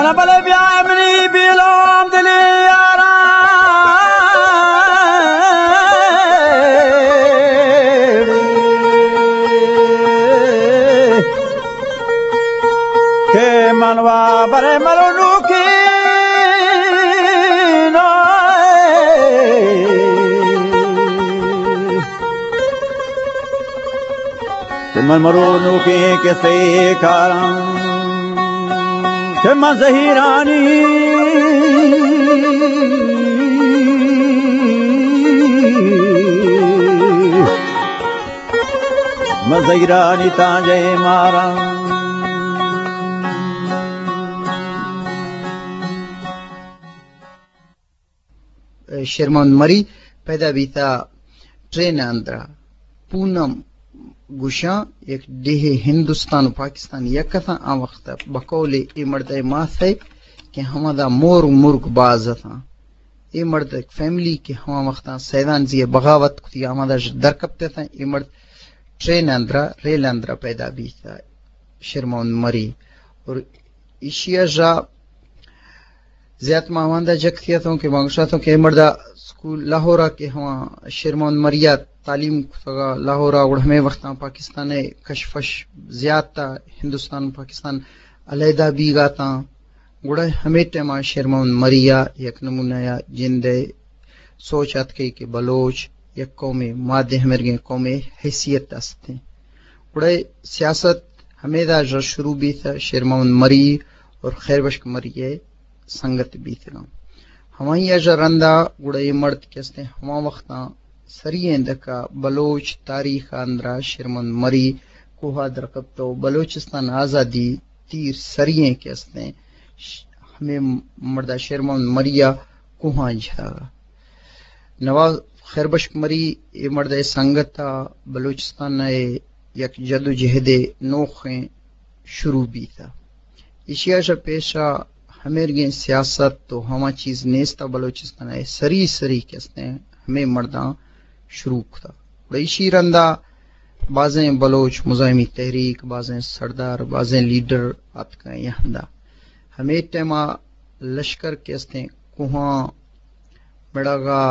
بل بيعملي بلوم دلي يارا كي منوا بره ملونوكي من مرونو کے سیکارم کہ من زہیرانی من زہیرانی تانجے مارم شرمان مری پیدا بیتا ٹرین اندرا پونم گوشاں ایک دیہ ہندوستان و پاکستان یک تھا آ وقت بقول ای مرد ماس ہے کہ ہمارا مور مرغ باز تھا ای مرد ایک فیملی کے ہم وقت سیدان زی بغاوت کتی ہمارا درکبتے تھا ای مرد ٹرین اندرا ریل اندرا پیدا بھی تھا شرمان مری اور ایشیا جا زیادہ ماواندہ جگتیا تھا کہ مانگشا تھا کہ ای مرد سکول لاہورا کے ہوا شرمان مریا تعلیم لاہورا اور ہمیں وقت پاکستان کشفش زیادہ ہندوستان پاکستان علیحدہ بھی گاتا گڑا ہمیں ٹیما شرمان مریا یک نمونہ جند سوچات کہ بلوچ یک قوم مادے ہمیں قوم حیثیت دستے گڑا سیاست ہمیں دا شروع بھی تھا شرمان مری اور خیر بشک مری سنگت بھی تھا ہمیں اجا رندہ گڑا یہ مرد کہتے ہما وقتا سرین دکا بلوچ تاریخ اندرا شرمان مری کوہا درکبتو بلوچستان آزادی تیر سرین کہتے ہمیں مردہ شرمان مریا کوہا جھاگا نواز خیربشک مری یہ مرد سنگتا بلوچستان یک جد و جہد نوخیں شروع بھی تھا اشیاء شا پیشا ہمیں گئے سیاست تو ہما چیز نیستا بلوچستان ہے سری سری کہتے ہیں ہمیں مرداں شروع تھا ریشی رندہ بازیں بلوچ مزاحمی تحریک بازیں سردار بازیں لیڈر آپ کا یہاں دا ہمیں ٹیما لشکر کہتے ہیں کوہاں مڑاگا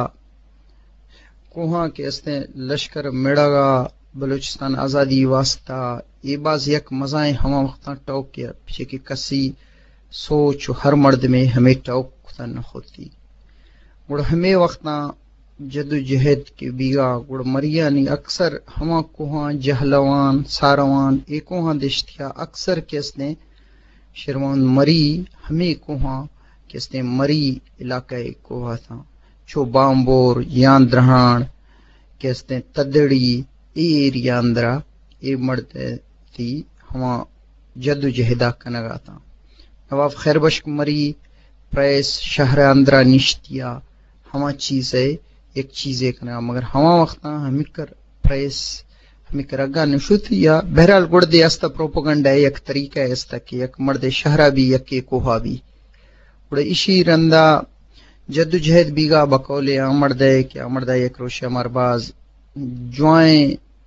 کوہاں کہتے ہیں لشکر مڑاگا بلوچستان آزادی واسطہ یہ باز یک مزائیں ہما وقتاں ٹوک کیا پیچھے کی کسی سوچ ہر مرد میں ہمیں ٹوک نہ ہوتی گڑ ہمیں وقتاں جد و جہد کے بیگا گڑ مریانی اکثر ہما کوہاں جہلوان ساروان ایک کوہاں دشتیا اکثر کہتے شرمان مری ہمیں کوہاں کہتے مری علاقہ کوہا تھا چو بامبور یان درہان کہتے تدڑی ایریا اندرا اے مرد تھی ہما جد و جہدہ کنگا تھا نواب خیر بشک مری پریس شہر اندرا نشتیا ہما چیز ہے ایک چیز ایک نا مگر ہما وقتا ہمیں کر پریس ہمیں کر اگا نشوت یا بہرحال گڑ دے استا پروپگنڈا ہے یک طریقہ ہے استا کہ یک مرد شہرہ بھی یک کوہا بھی گڑ اسی رندہ جد و جہد بیگا بقول مرد ہے کہ مرد ہے یک روشہ مرباز جوائیں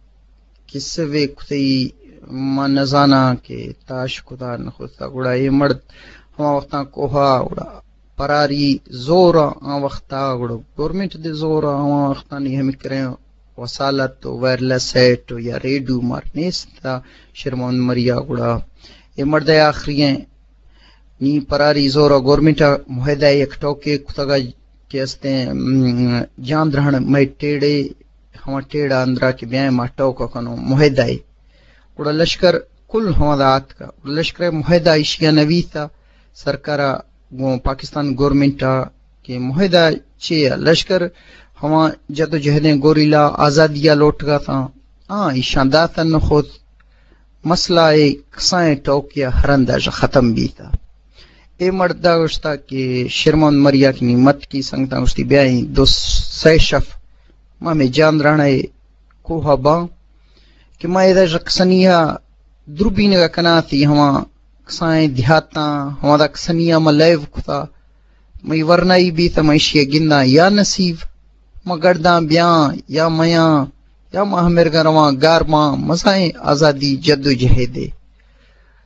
کسوے کتی ما نزانا کہ تاش کتا نخوتا گڑا یہ مرد ہما وقتا کوہا گڑا پراری زورا آن وقتا گڑا گورنمنٹ دے زورا آن وقتا نہیں ہمیں کریں وسالت و وائرلیس سیٹ یا ریڈیو مارنیستا شرمان مریا گڑا یہ مرد آخری ہیں نی پراری زورا گورنمنٹ معاہدہ یک ٹوکے کتگا کہتے ہیں جان درہن میں ٹیڑے ہما ٹیڑا اندرا کے بیائیں ما ٹوکا کنو معاہدہ ہے گڑا لشکر کل حمادات کا لشکر معاہدہ اشیا نوی تھا سرکارا پاکستان گورنمنٹا کے معاہدہ چیئے لشکر ہما جد و جہدیں گوریلا آزادیہ لوٹ گا تھا ایشان داتا نخود مسئلہ کسائیں ٹوکیا ہرندہ ختم بھی تھا اے مردہ گوشتا کہ شرمان مریا کی نعمت کی سنگتا گوشتی بیائیں دو سی شف ماں میں جان رہنا ہے کوہا باں کہ ماں ایدہ رکسنیہ دربین کا کنا تھی ہما کسائیں دیہاتا ہما دا کسنیہ ما لیو کتا میں ورنائی بھی تا معیشی گندہ یا نصیب ما گرداں بیاں یا میاں یا ما ہمیر گروان گار ماں مزائیں آزادی جد و جہدے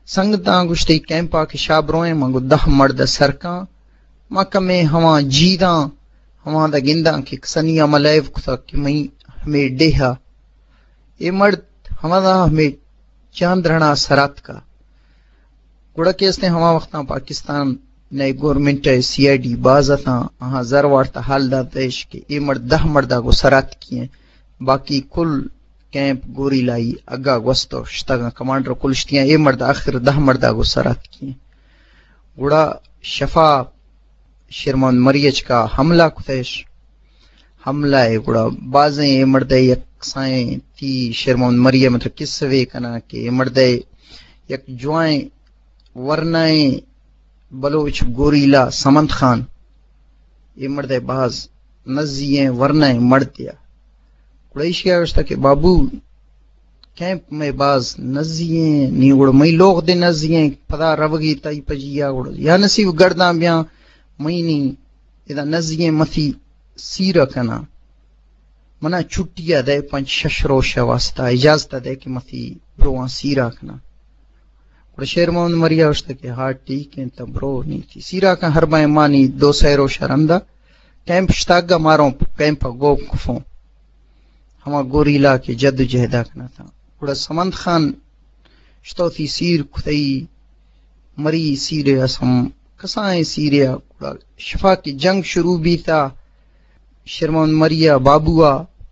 संगतां गुश्ती कैंपा के शाबरों मंगो 10 मर्द सरकां मकमे हवा जीदा हवा दा गिंदा के सनिया मलैव कुसा कि मई हमें डेहा ए मर्द हवा दा हमें चांद्रणा सरात का गुड़ा केसने हवा वक्ता पाकिस्तान नए गवर्नमेंट है सीआईडी बाजता अहा जरवारता हाल दा देश के ए मर्द 10 मर्दा को सरात किए बाकी कुल कैंप गोरी लाई अग्गा वस्तो श्तगा कमांडर कुलश्तियां ए मर्द आखिर 10 मर्दा को सरात किए गुड़ा शफा शर्मन मरियज का हमला कुतेश हमला है गुड़ा बाजें ए मर्द यकसाएं ती शर्मन मरिया मतलब किस्से कना के ए मर्द यक जुआएं वरनाएं बलोच गोरीला समंत खान ये मर्द बाज नजिए वरनाएं मर दिया कुरैश क्या था कि बाबू कैंप में बाज नजिए नी उड़ मई लोग दे नजिए पता रवगी तई पजिया उड़ या नसीब गर्दा ब्या मई नी इदा नजिए मथी सीरा कना मना छुट्टिया दे 5-6 रोज वास्ता इजाजत दे कि मथी ब्रोआ सीरा कना शेर मोहम्मद मरिया उसते के हाँ ठीक है तब ब्रो नहीं थी सीरा का हर बाय मानी 200 रोज रंदा कैंप श्तागा मारो कैंप गो कुफो हमा गोरीला के जद जहदा करना था बड़ा समंत खान श्तो थी सीर खुदई मरी सीरे असम कसाएं सीरिया बड़ा शफा की जंग शुरू भी था शर्मन मरिया बाबुआ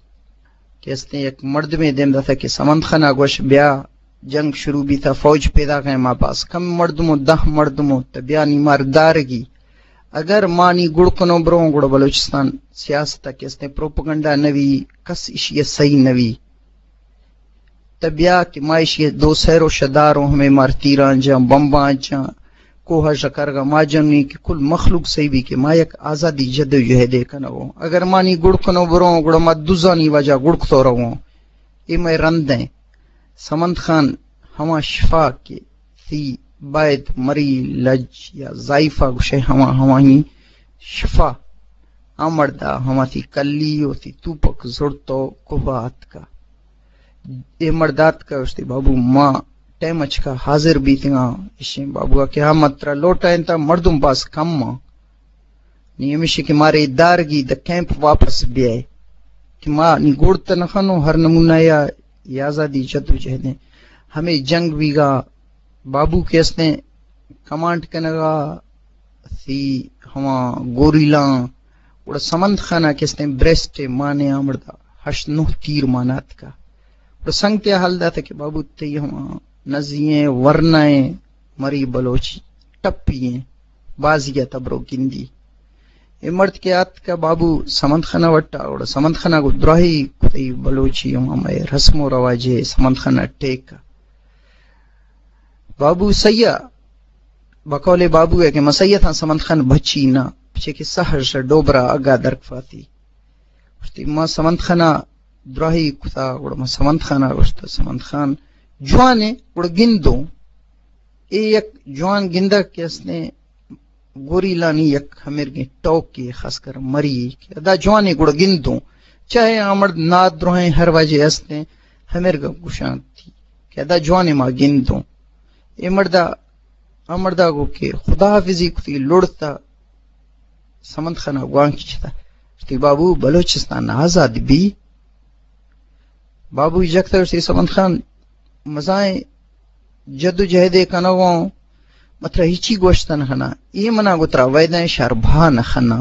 कहते एक मर्द में देमदा था कि समंत खान आगोश ब्या जंग शुरू भी था फौज पैदा करें माँ पास कम मर्दमो 10 मर्दमो तबियानी मारदारगी अगर मानी गुड़कनो ब्रो गुड़ बलूचिस्तान सियासत के इसने प्रोपगंडा नवी कस इशिय सही नवी तबिया की माइशी 2 सैरो शदारों हमें मारतीरा जा बम्बा जा कोहा शकारगा माजनी की कुल मखलूक सही भी के मायक आजादी जद्दोजहद कनो अगर मानी गुड़कनो ब्रो गुड़ मदुजानी वजह गुड़कतो रहो ये मैं रंदें समंत खान हमा शफा के थी बैद मरी लज या जाइफा गुशे हमा हमा ही शफा आमर्दा हमा थी कल्ली थी तूपक जुड़तो कुबात का ए मर्दात का उसती बाबू माँ टैमच का हाजिर भी थिंगा इसे बाबू क्या मत्रा लोटा इंता मर्दुम पास कम माँ नियमिश के मारे दारगी द कैंप वापस बिया कि माँ नि गुड़त न खानो हर नमूना या आजादी जद्दोजहद हमें जंग बीगा बाबू केसने कमांड कनगा थी हमा गोरीला उड़ा समंत खाना केसने ब्रेस्ट माने आमरदा हशनु तीर मानात का उड़ा संगते हालदा था कि बाबू ते हमा नजिए वरनाए मरी बलोची टप्पिए बाजिया तबरो गिंदी ए मर्द के आत का बाबू समंत खाना वट्टा और समंत खाना को द्राही कुतई बलोची हमारे रस्मो रवाजे समंत खाना टेक बाबू सैया बकौले बाबू है कि मसैया था समंत खान बची ना पीछे के सहर डोबरा अगा दरकफाती उसती मां समंत खाना द्राही कुता और मां समंत खाना उसता समंत खान जवाने और गिंदो एक जवान गिंदा के उसने गोरीला नी यक हमेर के टोक के खासकर मरी के अदा जवाने गुड़ गिंदो चाहे आमर नाद रोहे हर वाजे हंसते हमेर का गुशांत थी के अदा जवाने मां गिंदो ए मर्दा अमरदा को के खुदा हाफिजी कुती लुड़ता समंत खाना गुआं खींचता उसती बाबू बलोचिस्तान आजाद भी बाबू जगता उसी समंत खान मजाए जद्दोजहद कनगो मतलब हिची गोश्तन खना ये मना गुतरा वैदन शरभा न खना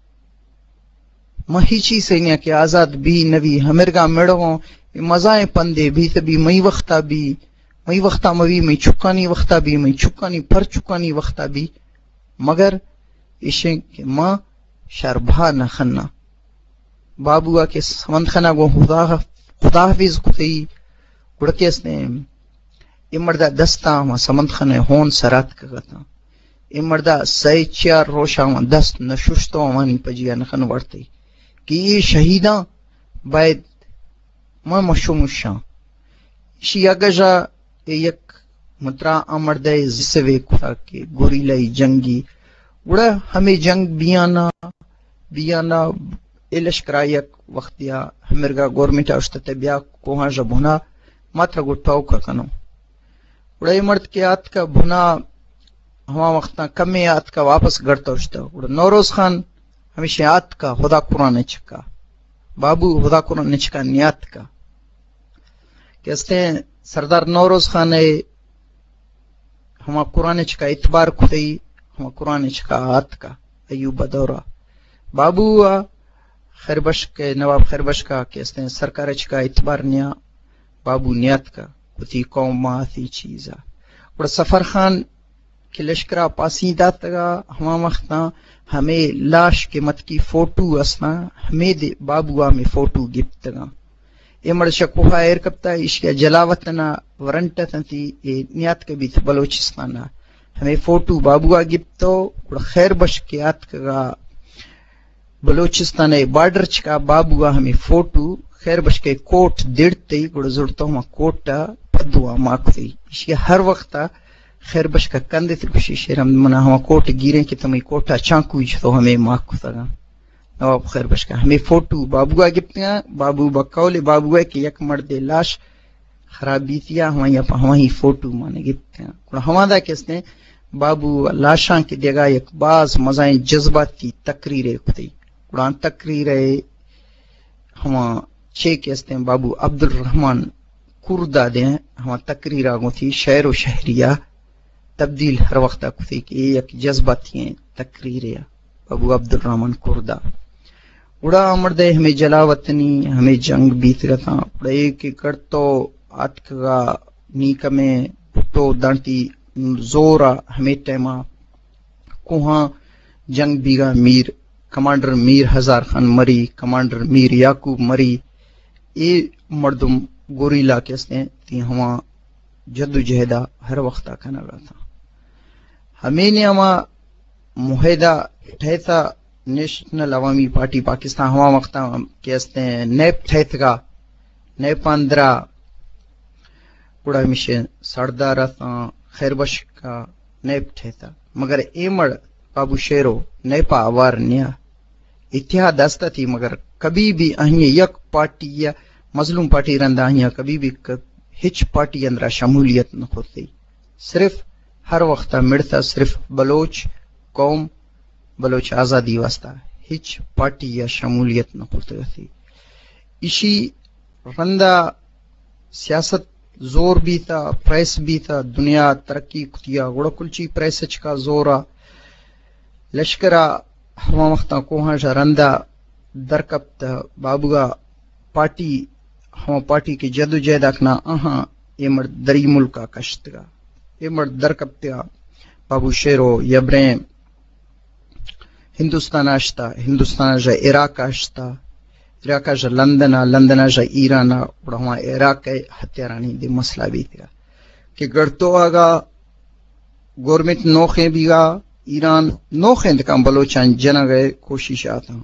महिची सैन्या के आजाद भी नवी हमिरगा मेड़ो मजाए पंदे भी तभी मई वक्ता मवी मई चुकानी वक्ता भी मई चुकानी पर चुकानी वक्ता भी मगर इशे के मां शरभा न खना बाबुआ के समंत खना गो खुदा हाफिज कुतई गुड़केस ने इमर्दा दस्ता वहां समंत खाने होन सरात का इमर्दा सही 4 रोशा वहां दस्त नशुश्तो वानी पजिया नखन वर्ती कि ये शहीदा बैद मैं मशुमुशा शिया गजा एक मतरा अमर्दे जिसवे खुदा के गोरीलाई जंगी उड़ा हमें जंग बियाना इलशकरायक वक्तिया हमिरगा गवर्नमेंट औषध ब्या कोहा जबुना मात्र गुट्टाओ का कनो उड़े मर्द के हाथ का भुना हमा वक्त कमे हाथ का वापस गढ़ता उठता उड़ नौरोज खान हमेशा हाथ का खुदा कुरान चका बाबू खुदा कुरान चका नियत का कहते हैं सरदार नौरोज खान है हमा कुरान चका इतबार खुदई हमा कुरान चका हाथ का अयूब दौरा बाबू खैरबश के नवाब खैरबश का कहते हैं सरकार चका इतबार निया बाबू नियत का खुदी कौम माथी चीजा और सफर खान के लश्करा पासीदा तगा हमा मखता हमें लाश के मत की फोटो असना हमें दे बाबुआ में फोटो गिफ्तगा ए मर शकुहा एर कप्ता इश्क जलावतना वरंट थी ए नियत के भी बलोचिस्तान हमें फोटो बाबुआ गिफ्तो और खैरबश के आत का बलोचिस्तान बॉर्डर का बाबुआ हमें फोटो खैरबश के कोट दिड़ते गुड़ जुड़ता हूँ कोटा पदुआ माखती इसके हर वक्त खैरबश का कंधे से खुशी शेरम मना हम कोट गिरे कि तुम्हें कोटा चाकू तो हमें माख सगा नवाब खैरबश का हमें फोटो बाबुआ गिफ्तियां बाबू बकौले बाबुआ की एक मर्दे लाश खराबी थिया हमारी फोटो माने गिफ्तियां हमारा किसने बाबू लाशा की जगह एक बाज मजाएं जज्बाती तकरीरें खुदी कुरान तकरीरें हम छे कहते हैं बाबू अब्दुल रहमान कुर्दा दे हम तकरीर आगो थी शहर व शहरिया तब्दील हर वक्त खुदी की एक जज्बाती तकरीर बाबू अब्दुल रहमान कुर्दा उड़ा मर्दे हमें जलावतनी हमें जंग बीत रहा उड़े के कर तो आतका नीक में तो दांती जोरा हमें टेमा कुहा जंग बीगा मीर कमांडर मीर हजार खान मरी कमांडर मीर याकूब मरी ए मर्दुम गोरीला कहते ती हमा जद्दोजहदा हर वक्त खाना था हमें ने हमा मुहिदा ठहता नेशनल अवामी पार्टी पाकिस्तान हमा वक्त कहते हैं नैप ठहतगा नैपांद्रा उड़ा मिशन सरदार खैरबश का नैप ठहता मगर एमड़ बाबू शेरो नैपा आवार निया इतिहाद दस्ता थी मगर कभी भी अहिए यक पार्टी या मजलूम पार्टी रंदा अहिया कभी भी हिच पार्टी अंदर शमूलियत न होती सिर्फ हर वक्त मिड़ता सिर्फ बलोच कौम बलोच आजादी वास्ता हिच पार्टी या शमूलियत न होती थी इसी रंदा सियासत जोर भी था प्रेस भी था दुनिया तरक्की कुतिया गुड़ा कुलची प्रेस का जोरा लश्करा हमा वक्ता कोहा रंदा दरकप्त बाबुगा पार्टी हम पार्टी की जदोजहद अखना अहा एमर दरी मुल्का कश्तगा एमर दरकप्त्या बाबू शेरो यब्रे हिंदुस्तान आश्ता हिंदुस्तान जा इराक आश्ता इराक जा लंदन जा ईरान और हम इराक हत्यारानी दे मसला भी था कि गढ़तो आगा गवर्नमेंट नोखे बीगा ईरान नोखे काम बलोचान जना गए कोशिश आता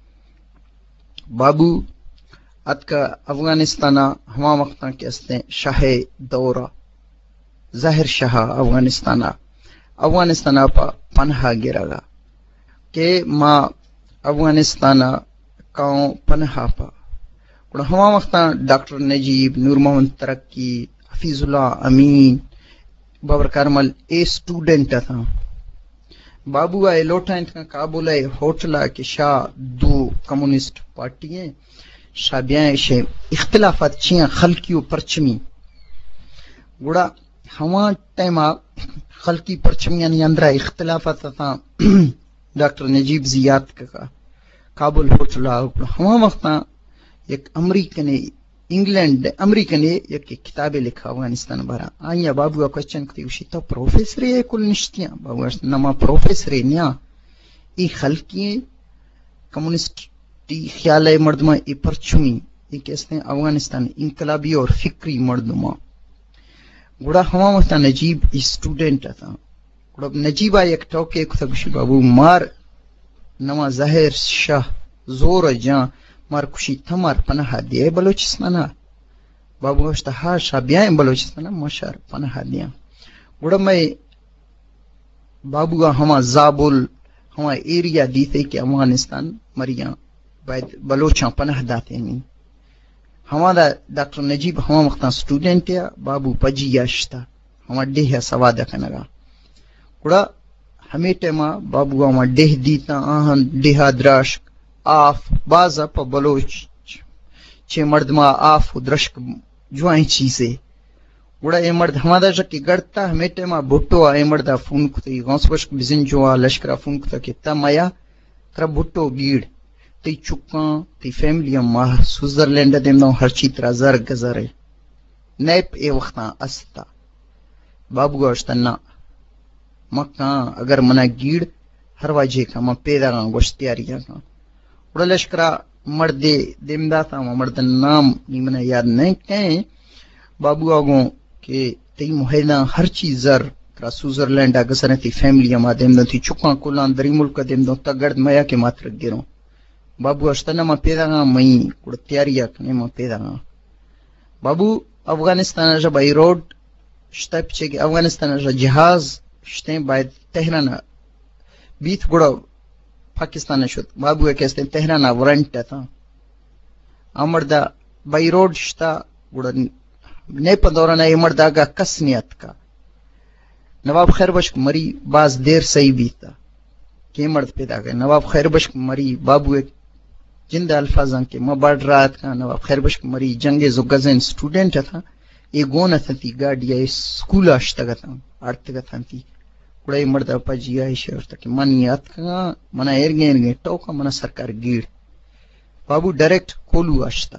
बाबू अतका अफगानिस्तान हमा वक्ता कहते हैं शाह दौरा जाहिर शाह अफगानिस्तान पनहा गिरागा के माँ अफगानिस्तान काओ पनहा पा और हमा वक्ता doctor Najeeb Noor Mohammad Taraki Hafizullah Amin Babrak Karmal a student था बाबू आए लोटा इनका काबुल है होटला के शाह दो कम्युनिस्ट पार्टियां शाबियां शे इख्तिलाफात चिया खलकी परचमी गुड़ा हवा टाइमा खलकी परचमी यानी अंदर इख्तिलाफात था डॉक्टर नजीब जियाद का काबुल होटला हवा वक्त एक अमेरिकन ने एक किताबें लिखा अफगानिस्तान भरा आइया बाबू का क्वेश्चन करती उसी तो प्रोफेसर है कुल निश्चिया बाबू नमा प्रोफेसर है न्या ई खलकी कम्युनिस्ट ख्याल है मर्दमा ई परचुमी ये कहते हैं अफगानिस्तान इनकलाबी और फिक्री मर्दमा गुड़ा हवा मस्ता नजीब स्टूडेंट था गुड़ा नजीबा एक टोके खुशी बाबू मार नवा जाहिर शाह जोर जा मार खुशी थमार पनाह दिए बलोचिस्तान बाबू हा शाबिया बलोचिस्तान मशार पनाह दिया गुड़ा मैं बाबू हमा जाबुल हमा एरिया दी थे कि अफगानिस्तान मरिया बलोचा पनाह दाते नहीं हमारा डॉक्टर नजीब हमा वक्त स्टूडेंट है बाबू पजी याश्ता ہما ڈیہ سوادہ کنگا کڑا ہمیں ٹیما بابو ہما ڈیہ دیتا آہن ڈیہ درشک آف بازا پا بلوچ چھے مرد ما آف و درشک جوائیں چیزے گڑا اے مرد ہمادا شکی گڑتا ہمیں ٹیما بھٹو اے مردہ فون کتی غوث بشک بزن جوا لشکرہ فون کتا کہ تا مایا ترا بھٹو گیڑ تی چکاں تی فیملی ماہ سوزرلینڈ دیم نو ہر چی ترا زر گزارے نیپ اے وقتاں استا بابو گوشتا نا مکاں اگر منا گیڑ ہر واجے کا ما پیدا گاں گوشت تیاریاں کا اڑا لشکرہ مرد دیم داتا مرد نام نیمنا یاد نہیں کہیں بابو آگوں کہ تی محیدہ ہر چیز زر ترا سوزرلینڈ گزارے تی فیملی ما دیم دو تی چکاں کلان دری ملک دیم دو تا گرد میا کے مات رکھ گیروں بابو اشتنا ما پیدا گاں مئی کڑ تیاریا کنے ما پیدا گاں بابو افغانستان جا بائی روڈ شتا پیچھے کہ افغانستان جا جہاز شتیں باید تہران بیت گڑا پاکستان شد بابو ایک استے تہران ورنٹ تھا امردا بائی روڈ شتا گڑا نیپ دوران اے مرد آگا کسنیت کا نواب خیر بشک مری باز دیر صحیح بھی تھا کہ مرد پیدا گئے نواب خیر بشک مری بابو ایک جند الفاظاں کے مباڑ رات کا نواب خیر بشک مری جنگ زگزین سٹوڈنٹ تھا یہ گونا تھی گاڑی سکول اشتگا تھا آرتگا تھی کڑائی مرد اپا جی آئی شہر تھا کہ منی آت کا منا ارگے ٹوکا منا سرکار گیڑ بابو ڈائریکٹ کولو اشتا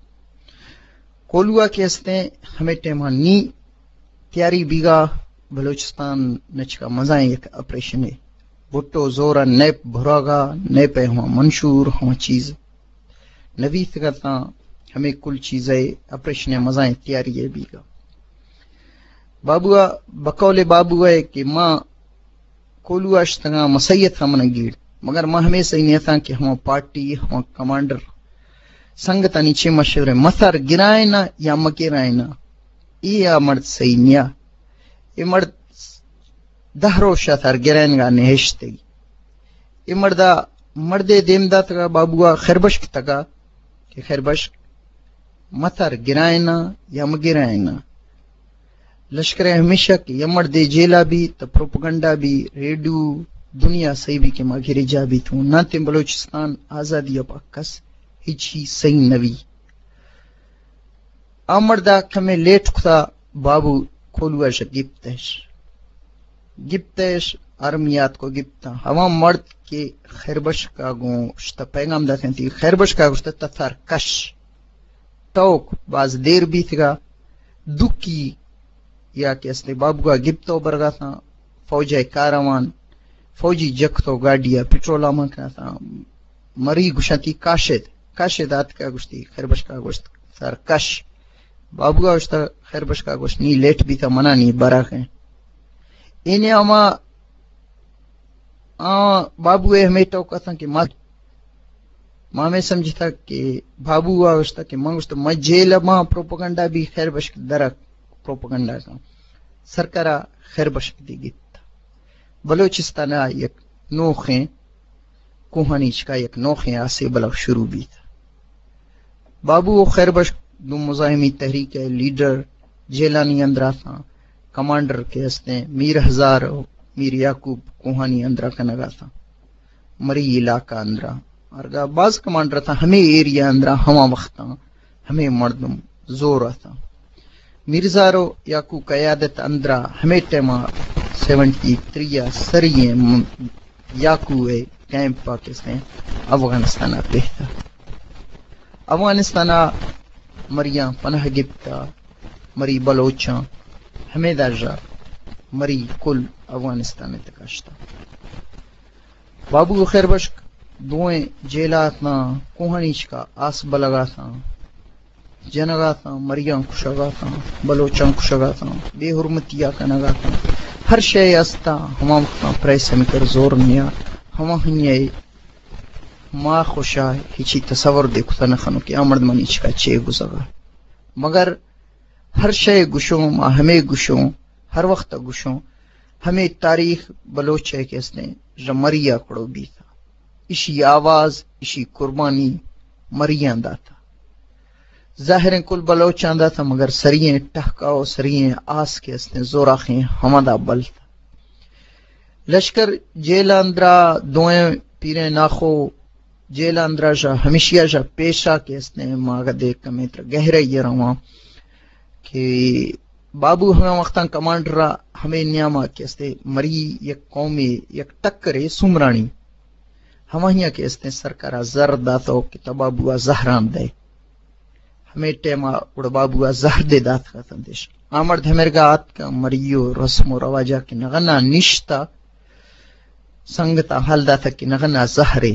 کولوا کے ہستے ہمیں ٹیما نی تیاری بیگا بلوچستان نچکا مزائیں ایک اپریشن ہے بھٹو زورا نیپ بھراگا نیپ ہما منشور ہما چیز نویت کرتا ہمیں کل چیزیں اپریشن مزائیں تیاری ہے بیگا بابوا بقول بابو ہے کہ ماں کولوا اشتگا مسیت ہمنا گیڑ مگر ماں ہمیں صحیح نہیں تھا کہ ہما پارٹی ہما کمانڈر سنگتا نیچے مشورے مثر گرائے نا یا مکرائے نا یہ مرد صحیح نیا یہ مرد دہرو شاتر گرائن گا نہشتے یہ مردہ مرد دیمدہ تگا بابوا خیربشک تگا کہ خیربشک مثر گرائے نا یا مگرائے نا لشکر ہمیشہ کہ یہ مرد جیلا بھی تا پروپگنڈا بھی ریڈیو دنیا صحیح بھی کہ ماں گھرے جا بھی تھوں نانتے بلوچستان آزادی اب اکس ہی صحیح نوی آمردہ کھمیں لیٹ کھتا بابو کھولوا شا گپتش ارمیات کو گپتا ہوا مرد کے خیربش کا گوں شتا پیغام داتے تھی خیربش کا گوشتا تثار کش ٹوک باز دیر بھی تھا دکی یا کیستے بابو کا گپتو برگا تھا فوجی کاروان فوجی جکتو گاڑیا پیٹرولا مکنا تھا مری گشتی کاشد آت کا گوشتی خیربش کا گوشت سر کش بابو کا گوشتا خیربش کا گوشت نی لیٹ بھی تھا منع نہیں برا ہے انہیں اما بابو ہمیں ٹوکا تھا کہ ماں میں سمجھی تھا کہ بابو کا گوشتا کہ ماں گوشتا مجھیل ماں پروپگنڈا بھی خیربش درک پروپگنڈا کا سرکارہ خیربش دی گیت بلوچستان ایک نوخیں کوہانیچ کا ایک نوخیں آسے بلغ شروع بھی تھا بابو خیربش دو مزاحمی تحریک ہے لیڈر جیلانی اندرا تھا کمانڈر کے ہستے میر ہزار میر یعقوب کوہانی اندرا کا نگا تھا مری علاقہ اندرا اور بعض کمانڈر تھا ہمیں ایریا اندرا ہما وقتا ہمیں مردم زور تھا میرزارو یعقوب قیادت اندرا ہمیں ٹیما 73 سریے یعقوب کیمپ پاکستان افغانستان پہتا افغانستان مریاں پناہ گپتا مری بلوچاں ہمیں درجہ مری کل افغانستان تکاشتا بابو خیربشک دوئیں جیلاتنا کوہنیچ کا آس بلگا تھا جنگا تھا مریاں کشگا تھا بلوچاں کشگا تھا بے حرمتیا کا نگا تھا ہر شے استا ہما وقتا پریس ہمیں زور نیا ہما ہنیے ما خوشا ہیچی تصور دیکھتا نخنو کہ آمرد منیچ کا چے گزگا مگر ہر شے گشوں ما ہمیں گشوں ہر وقت گشوں ہمیں تاریخ بلوچ ہے کہ اس نے مریا کڑو بھی تھا اسی آواز اسی قربانی مریاں دا تھا ظاہر کل بلوچ چاندہ تھا مگر سرییں ٹہکاؤ سرییں آس کے اس نے زوراخیں ہمادہ بل تھا لشکر جیل اندرا دوئیں پیریں ناخو جیل اندرا جا ہمیشہ جا پیشا کے اس نے ماغ دیکھ کمیتر گہرے یہ رواں کہ بابو ہمیں وقتاں کمانڈر ہمیں نیاما کے اس نے مری یک قومی یک ٹکرے سمرانی ہمیں کے اس نے سرکارہ زر داتو کہ تبابوا زہران دے ہمیں ٹیما اڑ بابوا زہر دے دات کا تندیش آمرد ہمرگات کا مریو رسم و رواجہ کی نغنا نشتا سنگتا حل داتا کی نغنا زہرے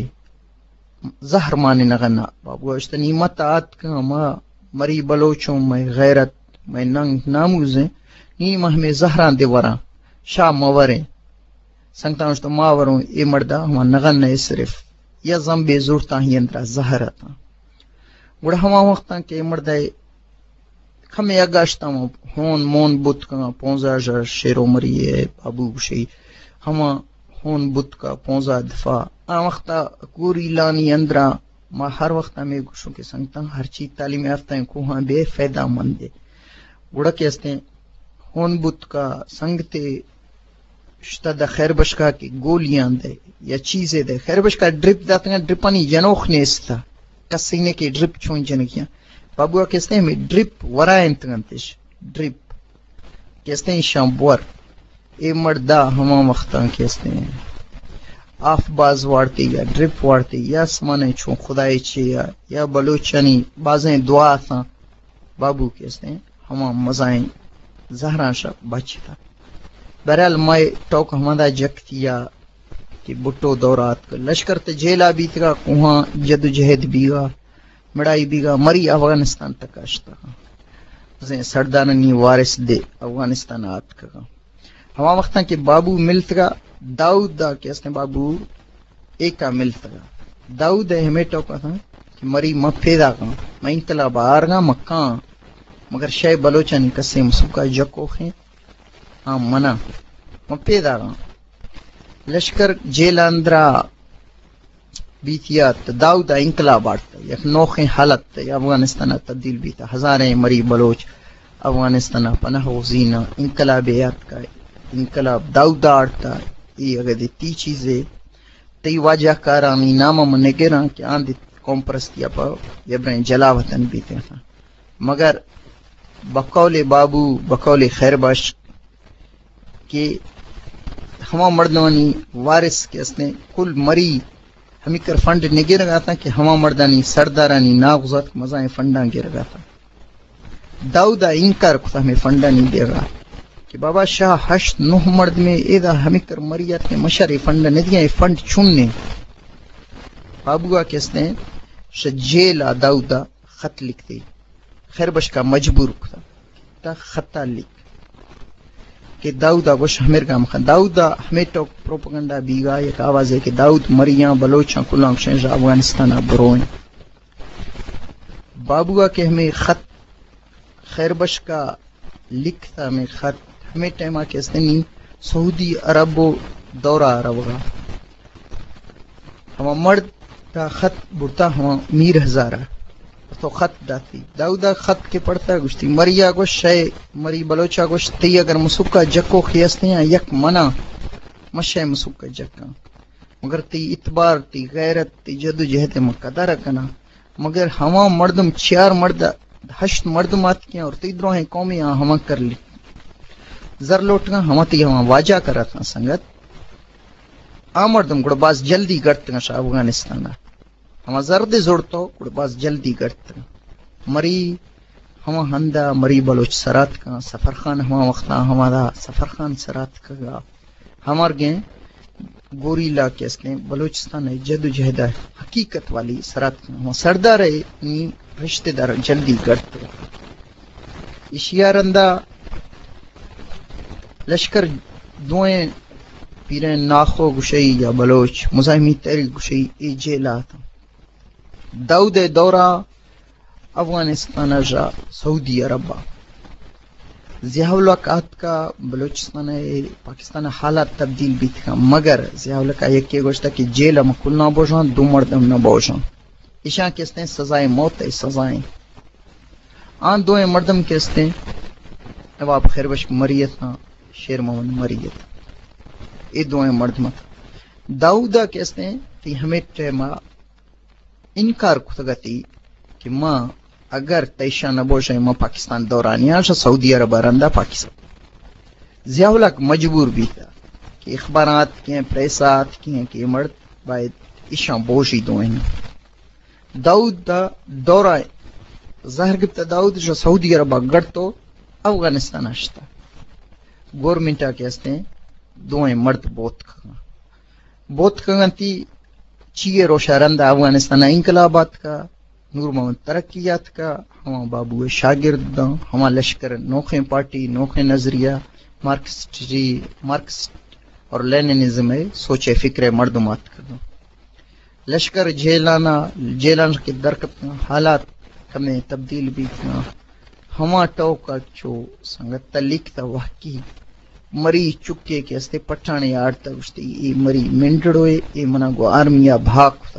زہر مانے نغنا بابوا اشتنی مت آت کا ما مری بلوچوں میں غیرت میں ننگ ناموزیں نیمہ ہمیں زہران دے وران شاہ موریں سنگتا ہوں تو ماوروں اے مردہ ہما نغن نئے صرف یا زمبے زورتا ہی اندرہ زہرتا گوڑا ہما وقتا کہ اے مردہ کھمیں اگاشتا ہون مون بوت کا 15 شیرو مری ہے بابو شئی ہما ہون بوت کا 15 دفعہ آن وقتا کوری لانی اندرہ ما ہر وقتا میں گوشوں کے سنگتا ہر چیز تعلیم یافتہ ہیں کوہاں بے فیدہ مندے گوڑا کہستے ہون بوت کا سنگتے شتا دا خیر بشکا کی گولیاں دے یا چیزیں دے خیر بشکا ڈرپ داتا ہے ڈرپانی جنوخ نیستا کسینے کی ڈرپ چون جنکیاں بابوا کہستے ہیں ہمیں ڈرپ ورائن تنگنتش ڈرپ کہستے ہیں شامبور اے مردہ ہما وقتاں کہستے ہیں آف باز وارتی یا ڈرپ وارتی یا سمانے چون خدای چیا یا بلوچانی بازیں دعا تھا بابو کہستے ہیں ہما مزائیں زہران شا بچتا برحال مائے ٹوک ہمادہ جگتیا کہ بٹو دورات کا لشکر تے جیلا بیتگا کوہاں جد جہد بیگا مڑائی بیگا مری افغانستان تک آشتا زین سرداننی وارث دے افغانستان آت کا ہما وقتا کہ بابو ملتگا داؤد دا کہ اس نے بابو ایکا ملتگا داؤد ہمیں ٹوکا تھا کہ مری مپیدا کا میں انقلاب آرگا مکان مگر شای بلوچانی کسی مسوکا جکو خیں ہاں منا مپیدا گا لشکر جیل اندرا بیتیات داؤدا انقلاب آٹتا یک نوخیں حالت یا افغانستان تبدیل بیتا ہزاریں مری بلوچ افغانستان پناہ وزینہ انقلابیات کا انقلاب داؤدا آٹتا یہ اگر دیتی چیزیں تی واجہ کارانی نامہ منگران کہ آن دی قوم پرستیا پا یبرین جلا وطن بیتے تھا مگر بقول بابو بقول خیر باش کہ ہما مردانی وارث کے اس نے کل مری ہمیں کر فنڈ نگے رگا تھا کہ ہما مردانی سردارانی ناغزات مزائیں فنڈاں گے رگا تھا داؤدا انکار کتا ہمیں فنڈا نہیں دے گا کہ بابا شاہ 8-9 مرد میں ایدہ ہمیں کر مریات کے مشاری فنڈا ندیاں فنڈ چوننے بابوگا کے اس نے شجیلا داؤدا خط لکھتے خیر بش کا مجبور کتا تا خطا لکھ کہ داؤدا گوش ہمیر گام خان داؤدا ہمیں ٹوک پروپگنڈا بیگا یک آواز ہے کہ داؤد مریاں بلوچاں کلانگ شنجا افغانستان بروئیں بابوگا کہ ہمیں خط خیر بش کا لکھتا ہمیں خط ہمیں ٹیمہ کے سنی سعودی عرب و دورہ عربگا ہما مرد تا خط برتا ہما میر ہزارہ تو خط داتی داؤدا خط کے پڑھتا گوشتی مریا گوش شے مری بلوچا گوش تی اگر مسکا جکو خیستے ہیں یک منا مشے مسکا جکا مگر تی اتبار تی غیرت تی جدو جہت مقدر رکنا مگر ہما مردم 4 مرد 8 مردمات کیا اور تی دروہیں قومی ہما کر لی زر لوٹنا ہما تی ہما واجہ کرا تھا سنگت مردم گڑ باز جلدی گرتنا شاہ افغانستان ہما زرد زورتو کڑ باز جلدی گرت مری ہما ہندا مری بلوچ سرات کا سفر خان ہما وقتا ہما دا سفر خان سرات کا ہمار گئے گوری علاقے اس نے بلوچستان جد و جہد حقیقت والی سرات کا ہما سردار ہے رشتہ دار جلدی گرت اشیارندہ لشکر دوئیں پیرین ناخو گشئی یا بلوچ مزاحمی تحریک گشئی ای جیلا تھا داؤد دورہ افغانستان جا سعودی عربہ ضیاءالحق کا بلوچستان پاکستان حالات تبدیل بھی تھا مگر ضیاءالحق ایک گوشتا کہ جیل مکل نہ بوجھان 2 مردم نہ بوجھان ایشاں کس نے سزائیں موت ہے سزائیں آن دوئیں مردم کیستے نواب خیربشک مریت ہاں شیر محمد مریت یہ دوئیں مردمت داؤدا کیستے تی ہمیں ٹیما انکار کتگتی کہ ماں اگر تیشا نبوشے ماں پاکستان دورانی آشا سعودی عرب رندہ پاکستان ضیاءالحق مجبور بھی تھا کہ اخبارات کیں پریسات کیں کہ مرد باید اشان بوشی دوئیں داؤد دا دورہ ظاہر گفتا داؤد جو سعودی عربہ گڑ تو افغانستان اشتا گورنمنٹا کہتے ہیں دوئیں مرد بوت کھگن تی چیئے روشا رندہ افغانستان انقلابات کا نور محمد ترقیات کا ہما بابو شاگرد دا ہما لشکر نوخیں پارٹی نوخیں نظریہ مارکسٹ اور لیننزم ہے سوچے فکر مردمات کردو لشکر جیلان کے درکت حالات کمیں تبدیل بھی تھا ہما ٹوکا چو سنگت تلیک تا وحکی مری چکے کے استے پٹھانے آڑتا گشتی ای مری منڈڑوئے ای منا گو آرمیا بھاک تھا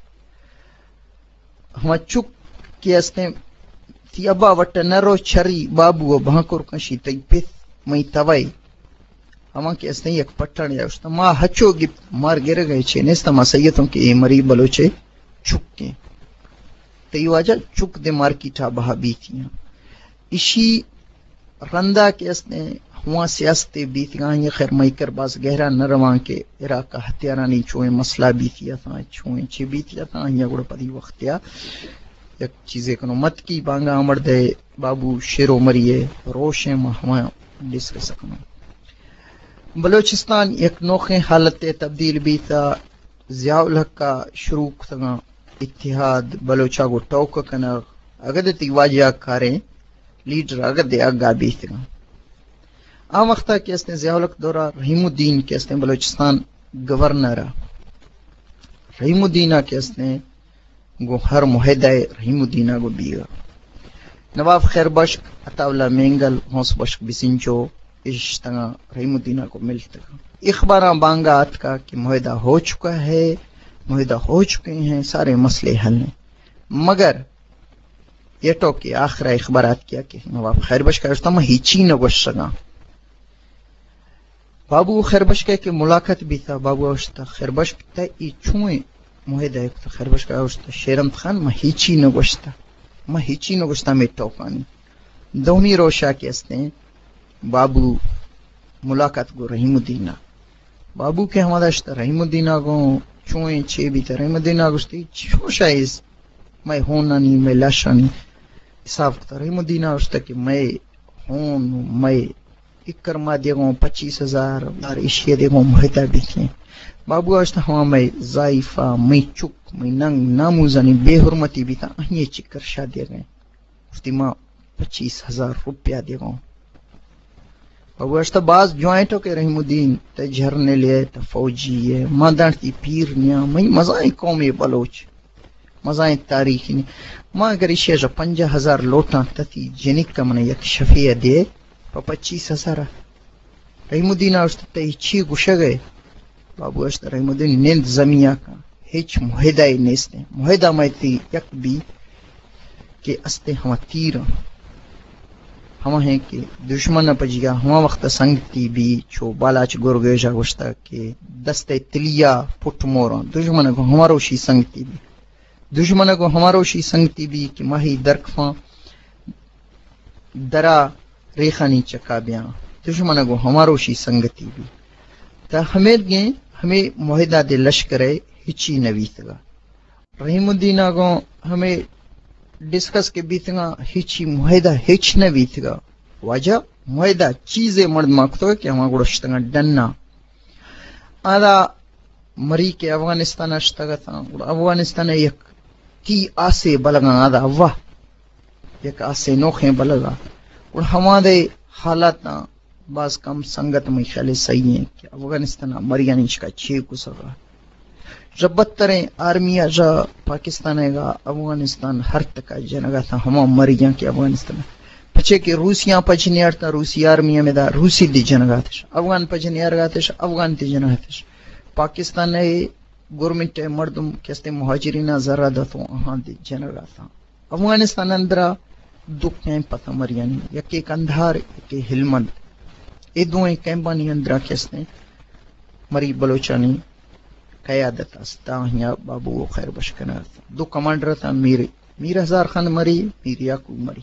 ہما چک کے استے تی ابا وٹا نرو چھری بابو و بھانکور کنشی تی پیت مئی توائی ہما کے استے یک پٹھانے آڑتا ما ہچو گپ مار گر گئے چھے نیستا ما سیتوں کے ای مری بلوچے چک کے تی واجہ چک دے مار کی تھا بہا بھی تھی اسی رندہ کے استے ہوا سیاست بیت گاں یہ خیر مائکر باز گہرا نروان کے عراق کا ہتھیارانی چوئیں مسئلہ بیتیا تھا چوئیں چھ بیتیا تھا یہ گوڑا پدی وقتیا یک چیزیں کنو مت کی بانگا عمر دے بابو شیرو مریے روشیں ہوا ڈسکس سکنو بلوچستان یک نوخیں حالت تبدیل بیتا ضیاءالحق کا شروع تھا اتحاد بلوچا کو ٹوک کنا اگر تی واجہ کاریں لیڈر اگر دے اگا بیت گا آم وقتا کے اس نے ضیاءالحق دورہ رحیم الدین کے اس نے بلوچستان گورنر رحیم الدین کے اس نے گو ہر معاہدہ رحیم الدین کو بیگا نواب خیر بشک عطاولہ مینگل ہونس بشک بسنچو اشتگا رحیم الدین کو ملتا اخباراں بانگات کا کہ معاہدہ ہو چکا ہے معاہدہ ہو چکے ہیں سارے مسئلے حل ہیں مگر یہ تو کہ آخر اخبارات کیا کہ نواب خیر بشک کا اشتما ہیچی نگوش سگا بابو خیر بشک کے ملاقات بھی تھا بابو اشتا خیر بشک تا ای چھوئیں معاہدہ ایک تو خیر بشک اشتا شیرمت خان ما ہیچی نگوشتا میں توقانی دونی روشا کے استے بابو ملاقات گو رحیم الدین بابو کے ہمارا اشتا رحیم الدین کو چوئیں چھے بھی تھا رحیم الدین گوشتی چھوشا اس میں ہونا نہیں میں لاشا نہیں حساب کتا رحیم الدین اشتا کہ میں ہون میں اکرما دے گوں 25,000 اور اشیاء دے گوں معاہدہ بھی تھے بابو اشتا ہوا میں ضائفہ میں چک میں ننگ ناموزانی بے حرمتی بھی تھا یہ چکر شاہ دے گئے اشتی ماں 25,000 روپیہ دے گوں بابو اشتا باز جوائنٹو کے رحیم الدین تا جھرنے لئے تا فوجی ہے ماں دانتی پیر نیا میں مزائیں قومی بلوچ مزائیں تاریخی نہیں ماں اگر اشیاء جو 50,000 لوٹاں تتی جنک کا منہ یک شفیہ دے 25,000 رحیم الدین اشتا تا چھی گوشہ گئے بابو اشتا رحیم الدین نیند زمینہ کا ہیچ معاہدہ نیستے معاہدہ میں تی یک بھی کہ استے ہما تیر ہما ہیں کہ دشمن پجیا ہما وقت سنگتی بھی چھو بالاچ گرگیجا گوشتا کہ دستے تلیا پٹ مورا دشمن کو ہماروشی سنگتی بھی دشمن کو ہماروشی سنگتی بھی کہ ماہی درکفاں درا ریخانی چکا بیاں دشمن کو ہماروشی سنگتی بھی تا ہمیں گئے ہمیں معاہدہ دے لشکرے ہچی نویتگا رحیم الدین کو ہمیں ڈسکس کے بیتگا ہچی معاہدہ ہچ نویتگا واجہ معاہدہ چیزیں مرد ماکتو ہے کہ ہما گوڑشتگا ڈننا آدھا مری کے افغانستان اشتگا تھا افغانستان یک تی آسے بلگا آدھا واہ یک آسے نوخیں بلگا اور ہمارے حالات بعض کم سنگت میں خیال صحیح ہیں کہ افغانستان مریانیش کا چھے کو سگا جب بدتریں آرمیا جا پاکستان ہے گا افغانستان ہر تکا جنگا تھا ہما مریاں کے افغانستان پچھے کہ روسیاں پچھنیار تھا روسی آرمیا میں دا روسی دی جنگا تھا افغان پچھنیار گا تھا افغان دی جنگا تھا پاکستان ہے گورنمنٹ مردم کہتے مہاجرین ذرہ دا تو وہاں دی جنگا تھا افغانستان اندرہ دو کیمپ پتہ مریانی یکی کندھار یکی ہلمند یہ دوئیں کیمپانی اندرا کیستے مری بلوچانی قیادت استا ہیا بابو خیر بشکنا دو کمانڈر تھا میر ہزار خان مری میر یعقوب مری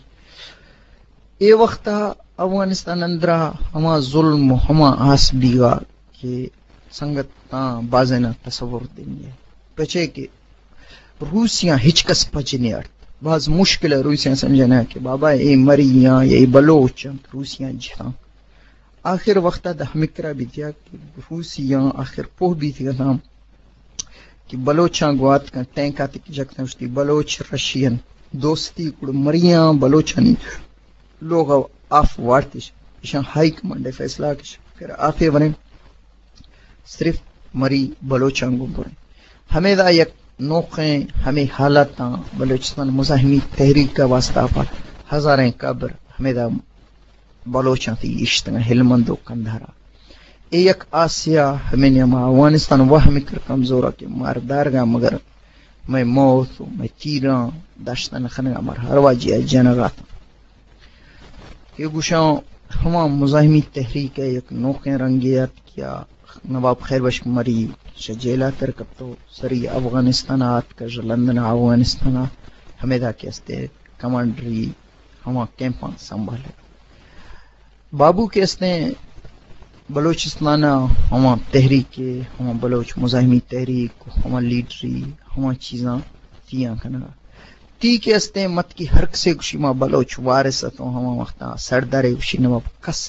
اے وقت افغانستان اندرا ہما ظلم ہما آس بیگا کہ سنگت بازنا تصور دیں گے پچے کہ روسیاں ہچکس پچنے ارت بعض مشکل ہے روسیاں سمجھنا کہ بابا اے مریاں یہ بلوچ روسیاں جہاں آخر وقت دا ہمکرا بھی دیا کہ روسیاں آخر پوہ بھی تھی نام کہ بلوچاں گوات کا ٹینک آتی کی جگتا اس کی بلوچ رشین دوستی کڑ مریاں بلوچانی لوگ آف وارتش اشان ہائی کمانڈ فیصلہ کش پھر آفے ورن صرف مری بلوچاں گو برن ہمیں دا یک نوخیں ہمیں حالاتاں بلوچستان مزاحمی تحریک کا واسطہ پر ہزاریں قبر ہمیں دا بلوچاں تھی اشتنگا ہلمند و کندھارا ایک آسیا ہمیں نیما افغانستان وہ مکر کمزورا کہ ماردار گا مگر میں موت میں تیران داشتن خنگا مار ہرواجی جنگا تھا یہ گوشاں ہما مزاحمی تحریک ہے یک نوخیں رنگیت کیا نواب خیر بشک مری شجیلا ترکب تو سری افغانستان آت کا لندن افغانستان ہمیں دا کیستے کمانڈری ہما کیمپاں سنبھالے بابو کیستے بلوچستان ہما تحریک ہما بلوچ مزاحمی تحریک ہما لیڈری ہما چیزاں تیاں کنگا تی کیستے مت کی حرک سے کشی ما بلوچ وارثتوں ہما وقتا سردارے کشی نواب کس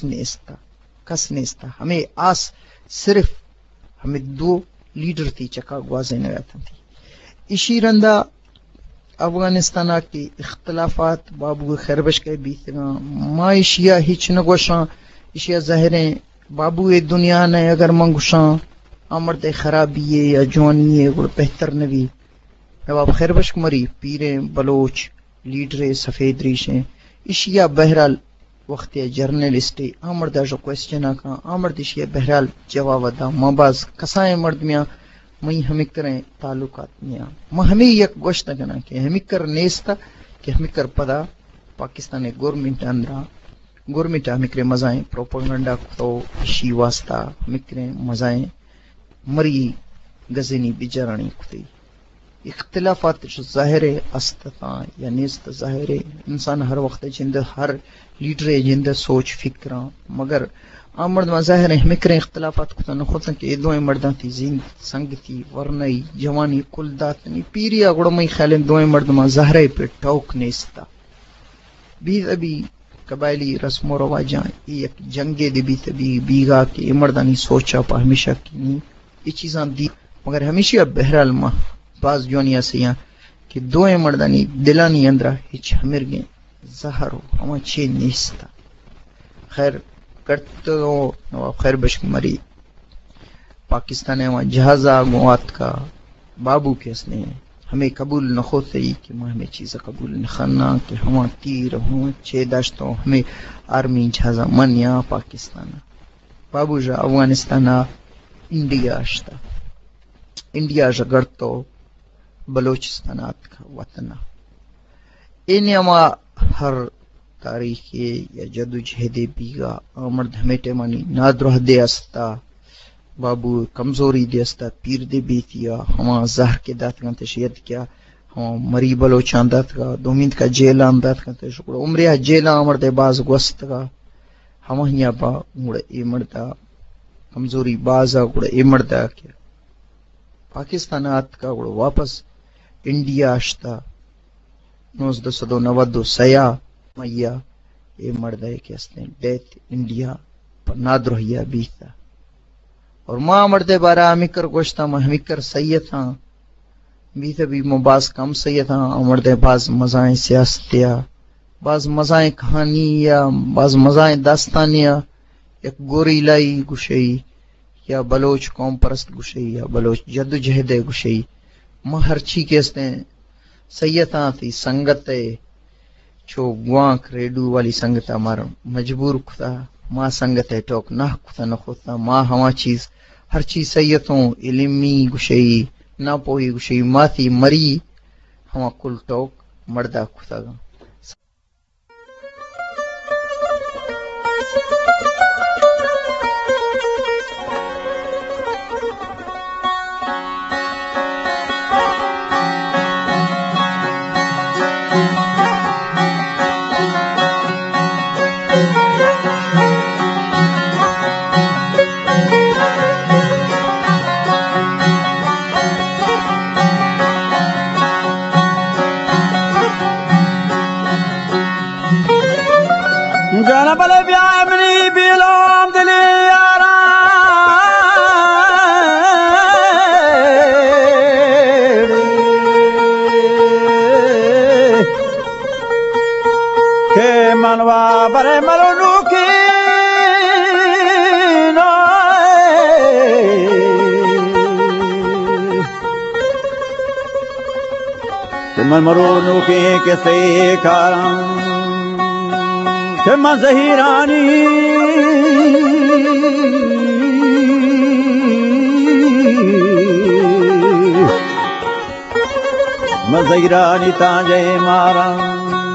نیستا ہمیں آس صرف ہمیں دو لیڈر تھی چکا گوازے نگاتا تھی اسی رندہ افغانستان کی اختلافات بابو خیربش کے بیتنا ما اشیا ہچ نگوشاں اشیا ظاہریں بابو دنیا نے اگر منگوشاں امرد خرابی یا جوانی ہے گڑ بہتر نبی نواب خیربش مری پیریں بلوچ لیڈر سفید ریشیں اشیا بہرحال وقت جرنلسٹ آمردہ جو کوشچن کا آمرد اشیا بہرحال جواب دا مباز کسائیں مرد میاں میں ہمیں کریں تعلقات میاں ما ہمیں یک گوشت کنا کہ ہمیں کر نیستا کہ ہمیں کر پدا پاکستان گورنمنٹ اندرا گورنمنٹ ہمیں کریں مزائیں پروپیگنڈا تو اشی واسطہ ہمیں کریں مزائیں مری گزنی بجرانی کتی اختلافات ظاہر استطاع یا نیست ظاہر انسان ہر وقت جند ہر لیڈر جند سوچ فکراں مگر آمرد میں ظاہر ہے ہمیں کریں اختلافات کتا نخوتاں کہ دوئیں مرداں تھی زین سنگ تھی ورنائی جوانی کل داتنی پیری اگڑمائی خیالیں دوئیں مرد میں ظاہر ہے پر ٹوک نیستا بیت ابھی قبائلی رسم و رواجاں ایک جنگے دی بیت ابھی بیگا کہ مردانی سوچا پا ہمیشہ کی نہیں یہ چیزاں دی مگر ہمیشہ بہرحال ماں باز جونیا سیاں کہ دوئیں مردانی دلانی اندرہ ہچ ہمر گئیں ظاہر ہو ہما چھے نیستا خیر کرتے ہو نواب خیر بشک مری پاکستان ہے وہاں جہازہ گوات کا بابو کیس نے ہمیں قبول نہ ہوتے کہ میں ہمیں چیزیں قبول نخنا کہ ہما تیر ہوں چھے داشتوں ہمیں آرمی جہازہ من یا پاکستان بابو جا افغانستان انڈیا اشتا انڈیا جا گرتو بلوچستانات کا وطن این اما ہر تاریخی یا جدو جہد بیگا آمرد ہمیں ٹیمانی نادرہ دے استا بابو کمزوری دے استا پیر دے بیتیا ہما زہر کے دات گا تشید کیا ہما مری بلوچان دات گا دومید کا جیلان دات گا تشکر عمریہ جیلان آمرد باز گوست گا ہما ہیا با گوڑا اے مردہ کمزوری بازا گوڑا اے مردہ کیا پاکستانات کا گوڑا واپس انڈیا اشتا 1990 سیا میا یہ مردہ ہے کہتے ہیں ڈیتھ انڈیا پر نادرہیا بیتا اور ماں مردے بارا ہمکر گوشتا ماں ہمکر سیدھاں بیتا بھی مباز کم سیدھاں مردے باز مزائیں سیاستیا باز مزائیں کہانیا باز مزائیں داستانیا ایک گوری لائی گشئی یا بلوچ قوم پرست گشئی یا بلوچ جد جہد گشئی ماں ہر چی کہتے ہیں سیدھاں تھی سنگت چھو گوانک ریڈو والی سنگت ہمارا مجبور کتا ماں سنگت ہے ٹوک نہ کتا نہ خودتا ماں ہما چیز ہر چیز سیدوں علمی گشئی نہ پوئی گشئی ماں تھی مری ہما کل ٹوک مردہ کتا گا Bare marunuki no Teman marunuki ke sekaram Teman zahirani Mazahirani tanje maram